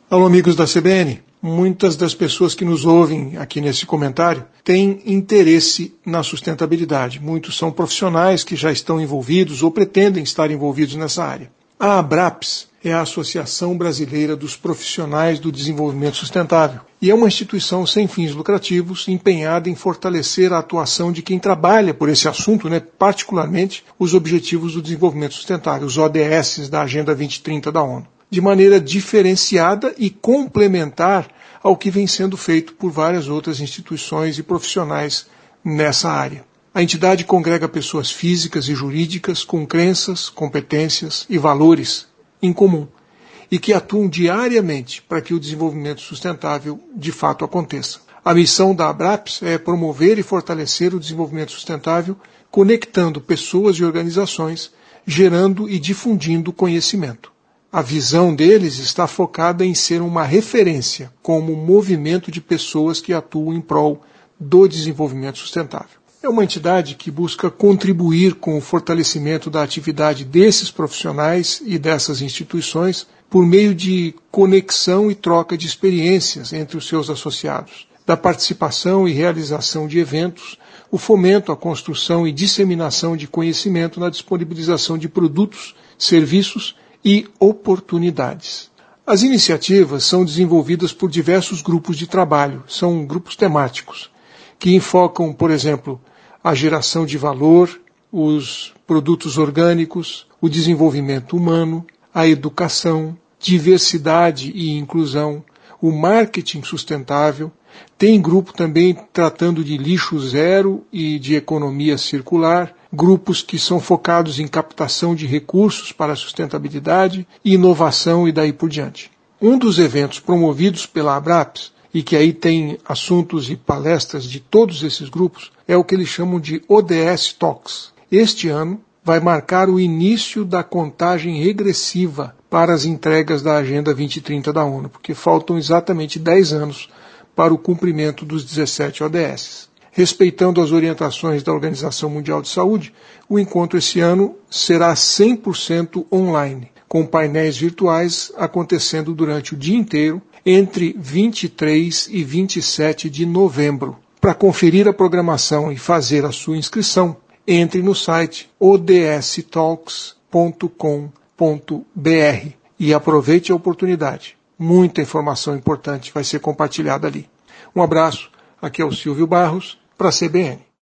Alô, amigos da CBN. Muitas das pessoas que nos ouvem aqui nesse comentário têm interesse na sustentabilidade. Muitos são profissionais que já estão envolvidos ou pretendem estar envolvidos nessa área. A Abraps é a Associação Brasileira dos Profissionais do Desenvolvimento Sustentável e é uma instituição sem fins lucrativos empenhada em fortalecer a atuação de quem trabalha por esse assunto, particularmente os Objetivos do Desenvolvimento Sustentável, os ODS da Agenda 2030 da ONU, de maneira diferenciada e complementar ao que vem sendo feito por várias outras instituições e profissionais nessa área. A entidade congrega pessoas físicas e jurídicas com crenças, competências e valores em comum e que atuam diariamente para que o desenvolvimento sustentável de fato aconteça. A missão da Abraps é promover e fortalecer o desenvolvimento sustentável, conectando pessoas e organizações, gerando e difundindo conhecimento. A visão deles está focada em ser uma referência como um movimento de pessoas que atuam em prol do desenvolvimento sustentável. É uma entidade que busca contribuir com o fortalecimento da atividade desses profissionais e dessas instituições por meio de conexão e troca de experiências entre os seus associados, da participação e realização de eventos, o fomento, a construção e disseminação de conhecimento na disponibilização de produtos, serviços e oportunidades. As iniciativas são desenvolvidas por diversos grupos de trabalho, são grupos temáticos, que enfocam, por exemplo, a geração de valor, os produtos orgânicos, o desenvolvimento humano, a educação, diversidade e inclusão, o marketing sustentável. Tem grupo também tratando de lixo zero e de economia circular, grupos que são focados em captação de recursos para a sustentabilidade, inovação e daí por diante. Um dos eventos promovidos pela Abraps, e que aí tem assuntos e palestras de todos esses grupos, é o que eles chamam de ODS Talks. Este ano vai marcar o início da contagem regressiva para as entregas da Agenda 2030 da ONU, porque faltam exatamente 10 anos para o cumprimento dos 17 ODS. Respeitando as orientações da Organização Mundial de Saúde, o encontro esse ano será 100% online, com painéis virtuais acontecendo durante o dia inteiro, entre 23 e 27 de novembro. Para conferir a programação e fazer a sua inscrição, entre no site odstalks.com.br e aproveite a oportunidade. Muita informação importante vai ser compartilhada ali. Um abraço, aqui é o Silvio Barros, para a CBN.